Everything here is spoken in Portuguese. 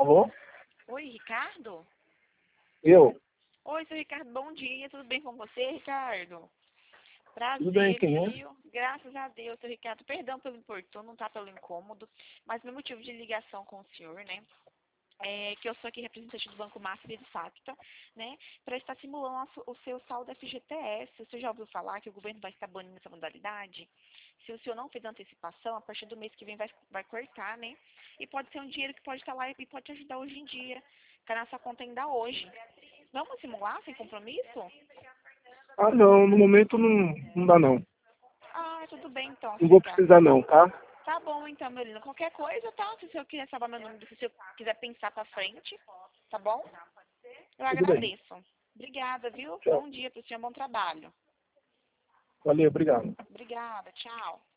Alô? Oi, Ricardo? Eu? Oi, seu Ricardo, bom dia, tudo bem com você, Ricardo? Tudo bem, Prazer, quem é? viu? Graças a Deus, seu Ricardo. Perdão pelo importuno, não tá pelo incômodo, mas meu motivo de ligação com o senhor, né? É que eu sou aqui representante do Banco Master e do Facta, né? Para estar simulando o seu saldo FGTS. Você já ouviu falar que o governo vai estar banindo essa modalidade? Se o senhor não fez antecipação, a partir do mês que vem vai cortar, né? E pode ser um dinheiro que pode estar lá e pode te ajudar hoje em dia. Ficar na sua conta ainda hoje. Vamos simular sem compromisso? Ah, não, no momento não dá não. Ah, tudo bem então, Não seu vou Ricardo. precisar não, tá? Tá bom então, Melina. Qualquer coisa, tá? Se o senhor quiser salvar meu número, se o senhor quiser pensar pra frente, tá bom? Eu Tudo bem. agradeço. Obrigada, viu? Tchau. Bom dia pro senhor, bom trabalho. Valeu, obrigado. Obrigada, tchau.